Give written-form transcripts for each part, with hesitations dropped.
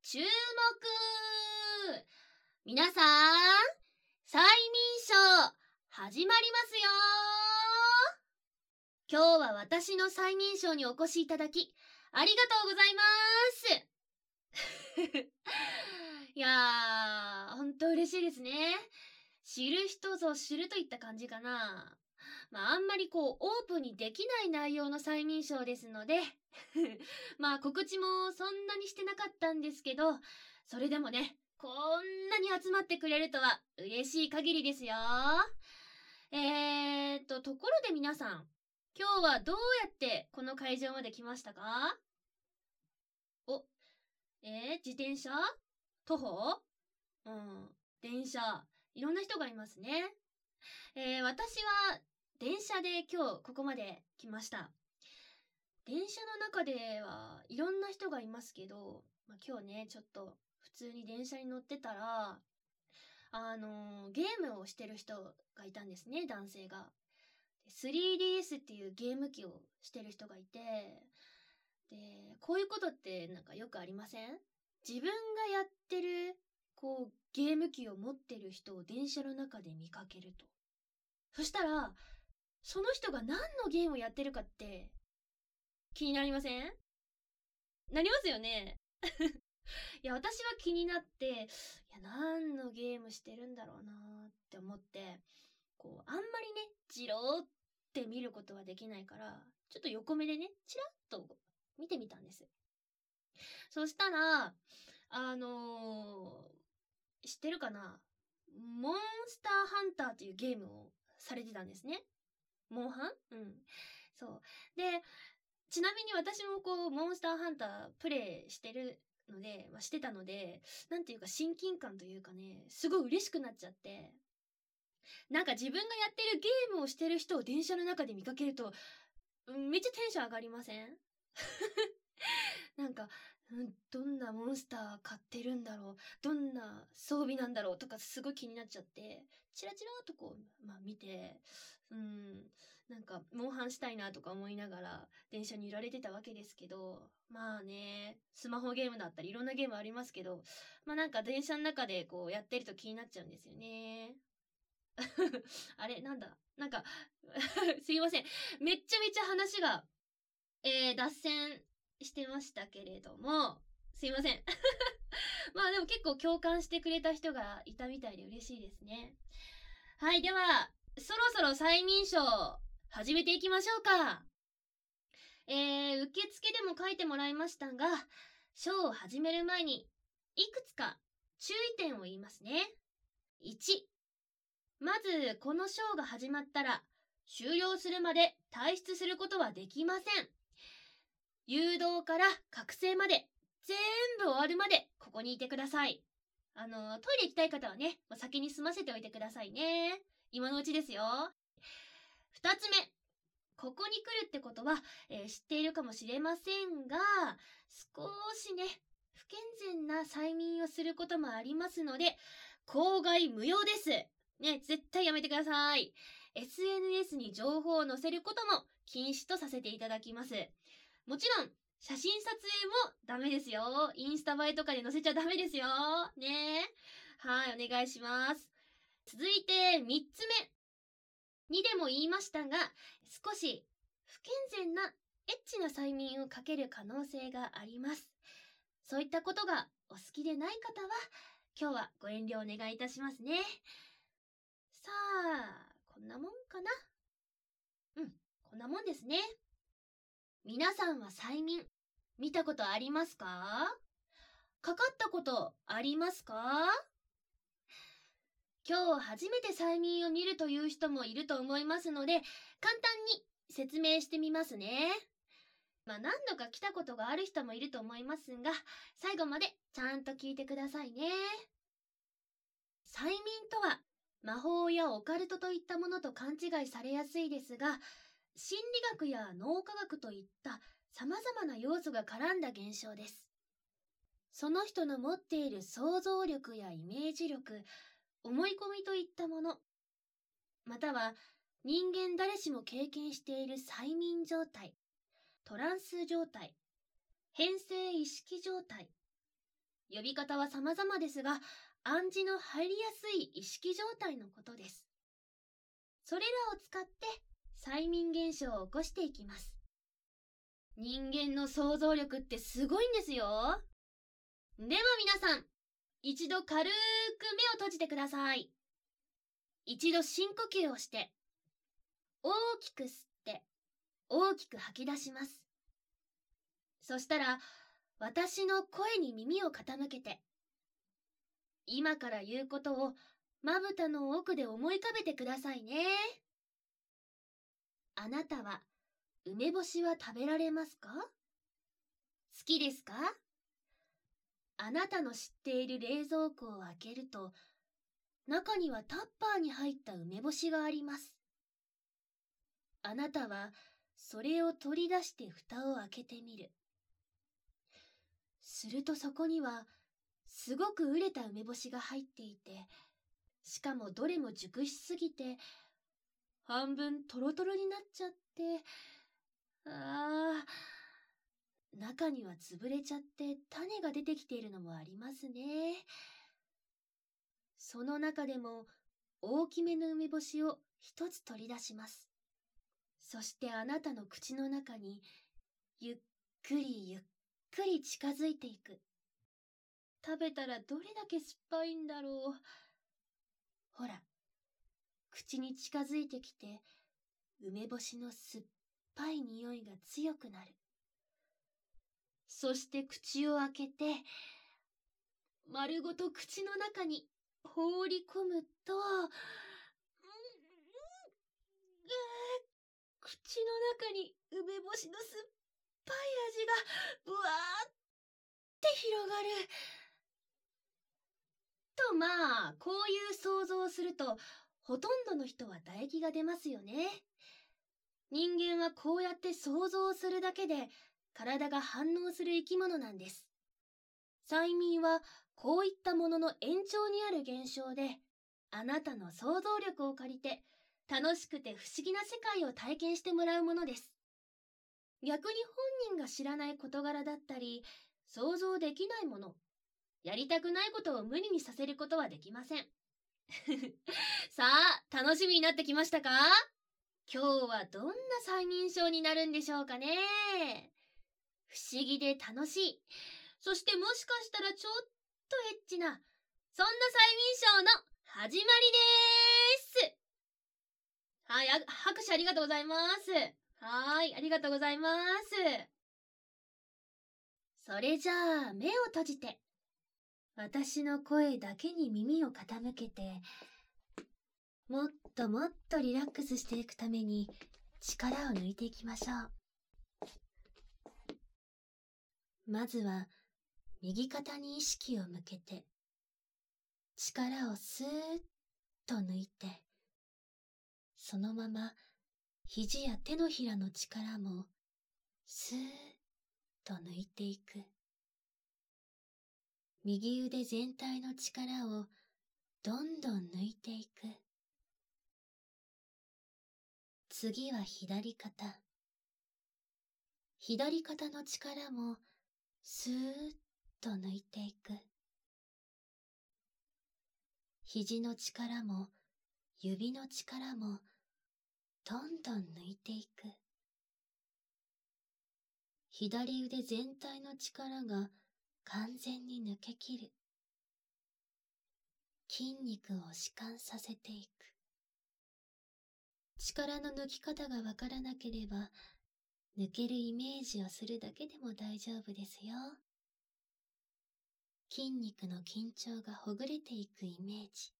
注目。皆さん、催眠ショー始まりますよ。今日は私の催眠ショーにお越しいただきありがとうございます。いやー、ほんと嬉しいですね。知る人ぞ知るといった感じかな。あんまりオープンにできない内容の催眠ショーですので告知もそんなにしてなかったんですけど、それでもね、こんなに集まってくれるとは嬉しい限りですよ。ところで皆さん、今日はどうやってこの会場まで来ましたか？自転車？徒歩？電車。いろんな人がいますね。私は電車で今日ここまで来ました。電車の中ではいろんな人がいますけど、今日ね、ちょっと普通に電車に乗ってたら、ゲームをしてる人がいたんですね、男性が。3DS っていうゲーム機をしてる人がいて、で、こういうことってよくありません？自分がやってる、ゲーム機を持ってる人を電車の中で見かけると。そしたら、その人が何のゲームをやってるかって気になりません？なりますよね。いや、私は気になって、何のゲームしてるんだろうなって思って、あんまりね、じろーって見ることはできないから、ちょっと横目でね、チラッと見てみたんです。そしたら、知ってるかな？モンスターハンターっていうゲームをされてたんですね。モンハン？そう。で、ちなみに私もモンスターハンタープレイしてるので、してたので、なんていうか親近感というかね、すごい嬉しくなっちゃって、自分がやってるゲームをしてる人を電車の中で見かけると、めっちゃテンション上がりません？なんか、どんなモンスター買ってるんだろう、どんな装備なんだろうとかすごい気になっちゃって、チラチラと見て、モンハンしたいなとか思いながら電車に揺られてたわけですけど、スマホゲームだったりいろんなゲームありますけど、電車の中でやってると気になっちゃうんですよね。あれなんだすいません。めっちゃめちゃ話が、脱線してましたけれども、すいません。でも結構共感してくれた人がいたみたいで嬉しいですね。はい、では、そろそろ催眠書始めていきましょうか。受付でも書いてもらいましたが、ショーを始める前に、いくつか注意点を言いますね。1、まずこのショーが始まったら、終了するまで退出することはできません。誘導から覚醒まで、全部終わるまでここにいてください。トイレ行きたい方はね、先に済ませておいてくださいね。今のうちですよ。2つ目。ここに来るってことは、知っているかもしれませんが、少しね、不健全な催眠をすることもありますので、口外無用です。ね、絶対やめてください。SNS に情報を載せることも禁止とさせていただきます。もちろん、写真撮影もダメですよ。インスタ映えとかで載せちゃダメですよ。ね。はい、お願いします。続いて、3つ目。にでも言いましたが、少し不健全なエッチな催眠をかける可能性があります。そういったことがお好きでない方は、今日はご遠慮お願いいたしますね。さあ、こんなもんかな。こんなもんですね。皆さんは催眠、見たことありますか？かかったことありますか？今日初めて催眠を見るという人もいると思いますので、簡単に説明してみますね。何度か来たことがある人もいると思いますが、最後までちゃんと聞いてくださいね。催眠とは、魔法やオカルトといったものと勘違いされやすいですが、心理学や脳科学といった様々な要素が絡んだ現象です。その人の持っている想像力やイメージ力、思い込みといったもの、または人間誰しも経験している催眠状態、トランス状態、変性意識状態、 呼び方は様々ですが、暗示の入りやすい意識状態のことです。それらを使って催眠現象を起こしていきます。人間の想像力ってすごいんですよ。では皆さん、一度軽く目を閉じてください。一度深呼吸をして、大きく吸って、大きく吐き出します。そしたら、私の声に耳を傾けて、今から言うことをまぶたの奥で思い浮かべてくださいね。あなたは梅干しは食べられますか？好きですか？あなたの知っている冷蔵庫を開けると、中にはタッパーに入った梅干しがあります。あなたはそれを取り出して蓋を開けてみる。するとそこにはすごく熟れた梅干しが入っていて、しかもどれも熟しすぎて半分トロトロになっちゃって、中には潰れちゃって種が出てきているのもありますね。その中でも大きめの梅干しを一つ取り出します。そしてあなたの口の中にゆっくりゆっくり近づいていく。食べたらどれだけ酸っぱいんだろう。ほら、口に近づいてきて梅干しの酸っぱい匂いが強くなる。そして口を開けて、丸ごと口の中に放り込むと、口の中に梅干しの酸っぱい味がぶわーって広がる。こういう想像をすると、ほとんどの人は唾液が出ますよね。人間はこうやって想像をするだけで、体が反応する生き物なんです。催眠はこういったものの延長にある現象で、あなたの想像力を借りて楽しくて不思議な世界を体験してもらうものです。逆に本人が知らない事柄だったり、想像できないもの、やりたくないことを無理にさせることはできません。さあ、楽しみになってきましたか？今日はどんな催眠ショーになるんでしょうかね。不思議で楽しい。そしてもしかしたらちょっとエッチな、そんな催眠ショーの始まりです。はい、拍手ありがとうございます。はい、ありがとうございます。それじゃあ、目を閉じて、私の声だけに耳を傾けて、もっともっとリラックスしていくために力を抜いていきましょう。まずは右肩に意識を向けて、力をスーッと抜いて、そのまま肘や手のひらの力もスーッと抜いていく。右腕全体の力をどんどん抜いていく。次は左肩。左肩の力もスーッと抜いていく。肘の力も指の力もどんどん抜いていく。左腕全体の力が完全に抜けきる。筋肉を弛緩させていく。力の抜き方がわからなければ、抜けるイメージをするだけでも大丈夫ですよ。筋肉の緊張がほぐれていくイメージ。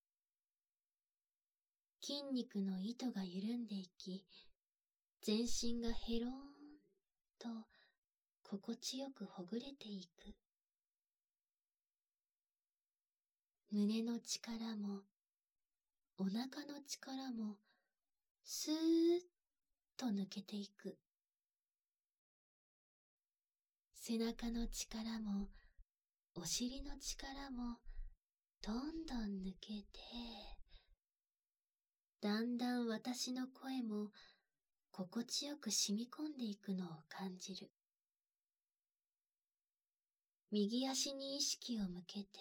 筋肉の糸が緩んでいき、全身がヘローンと心地よくほぐれていく。胸の力もお腹の力もスーッと抜けていく。背中の力もお尻の力もどんどん抜けて、だんだん私の声も心地よく染み込んでいくのを感じる。 右足に意識を向けて、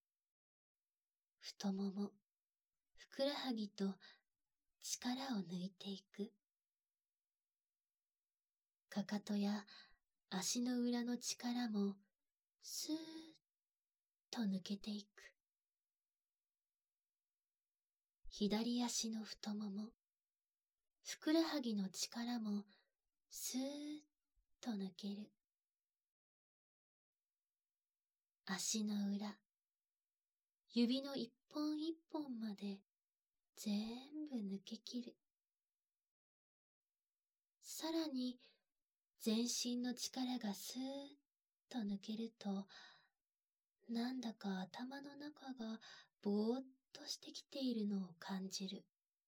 太もも、ふくらはぎと力を抜いていく。かかとや足の裏の力もスーッと抜けていく。左足の太もも、ふくらはぎの力もスーッと抜ける。足の裏、指の一本一本まで全部抜けきる。さらに全身の力がスーッと抜けると、なんだか頭の中がぼーっとしてきているのを感じる。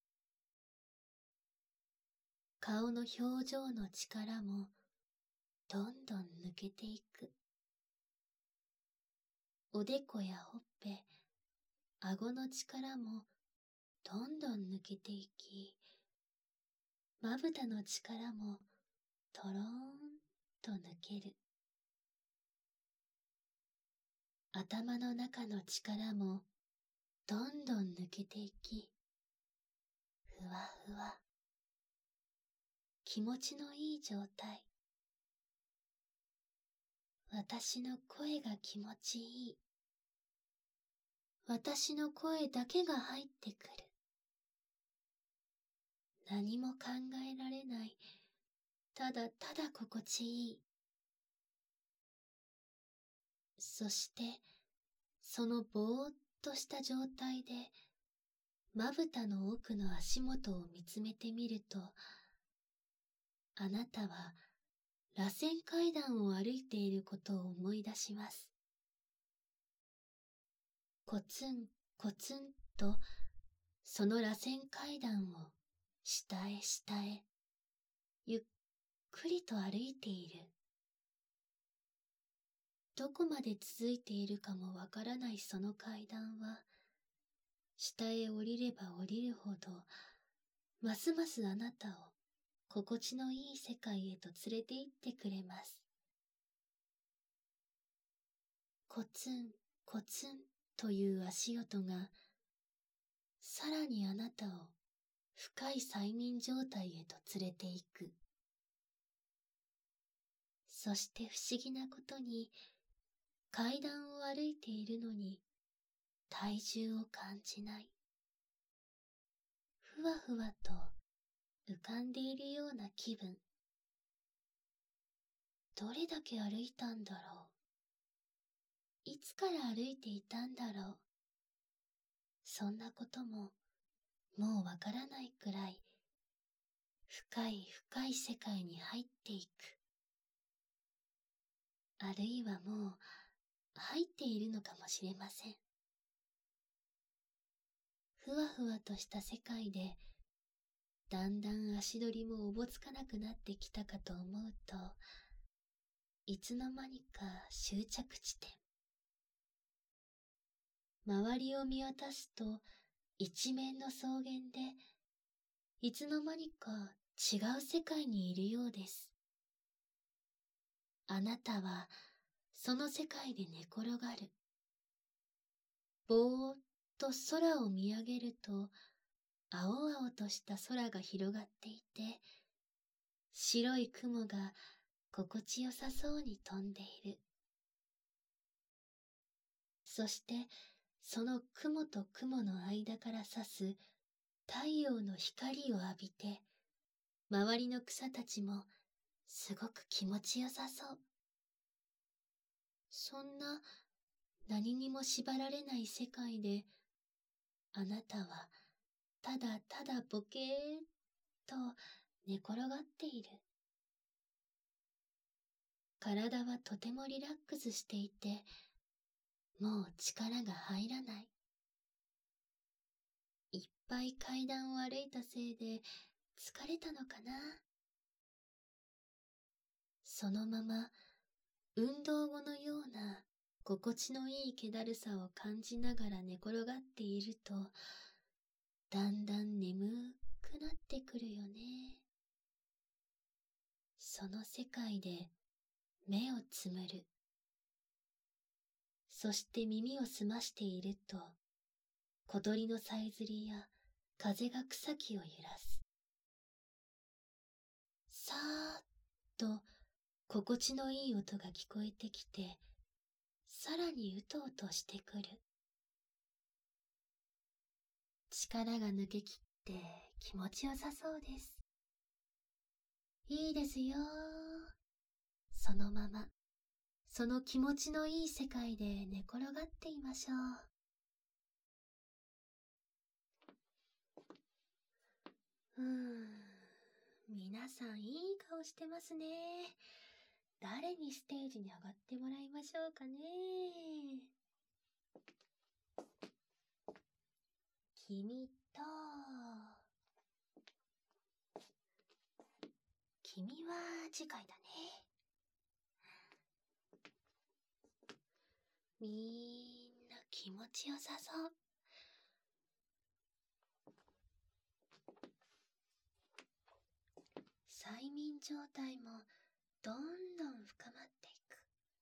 顔の表情の力もどんどん抜けていく。おでこやほっぺ、顎の力もどんどん抜けていき、まぶたの力もとろーんと抜ける。頭の中の力もどんどん抜けていき、ふわふわ。気持ちのいい状態。私の声が気持ちいい。私の声だけが入ってくる。何も考えられない。ただただ心地いい。そして、そのぼーっとした状態で、まぶたの奥の足元を見つめてみると、あなたは螺旋階段を歩いていることを思い出します。コツンコツンと、その螺旋階段を下へ下へ、ゆっくりと歩いている。どこまで続いているかもわからないその階段は、下へ降りれば降りるほど、ますますあなたを心地のいい世界へと連れて行ってくれます。コツンコツンという足音が、さらにあなたを深い催眠状態へと連れて行く。そして不思議なことに、階段を歩いているのに体重を感じない。ふわふわと浮かんでいるような気分。どれだけ歩いたんだろう。いつから歩いていたんだろう。そんなことももうわからないくらい深い深い世界に入っていく。あるいはもう入っているのかもしれません。ふわふわとした世界で、だんだん足取りもおぼつかなくなってきたかと思うと、いつの間にか終着地点。周りを見渡すと一面の草原で、いつの間にか違う世界にいるようです。あなたはその世界で寝転がる。ぼーっと空を見上げると、青々とした空が広がっていて、白い雲が心地よさそうに飛んでいる。そして、その雲と雲の間から差す太陽の光を浴びて、周りの草たちもすごく気持ちよさそう。そんな何にも縛られない世界で、あなたはただただボケーっと寝転がっている。体はとてもリラックスしていて、もう力が入らない。いっぱい階段を歩いたせいで疲れたのかな。そのまま運動後のような心地のいい気だるさを感じながら寝転がっていると、だんだん眠くなってくるよね。その世界で目をつむる。 そして耳を澄ましていると、小鳥のさえずりや風が草木を揺らす。さーっと心地のいい音が聞こえてきて、さらにうとうとしてくる。力が抜けきって気持ちよさそうです。いいですよ。そのまま、その気持ちのいい世界で寝転がっていましょう。皆さんいい顔してますね。誰にステージに上がってもらいましょうかね。君と、君は次回だね。みんな気持ちよさそう。催眠状態もどんどん深まっていく。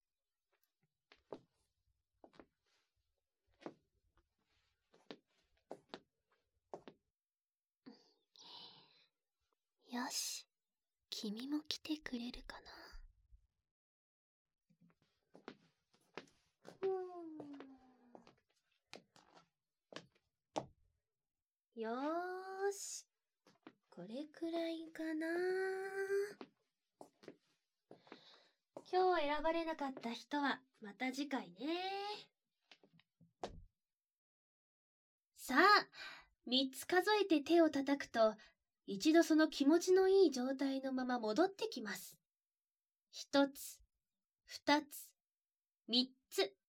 よし、君も来てくれるかな。よーし、これくらいかな。今日選ばれなかった人はまた次回ね。さあ、3つ数えて手を叩くと、一度その気持ちのいい状態のまま戻ってきます。1つ、2つ、3つ。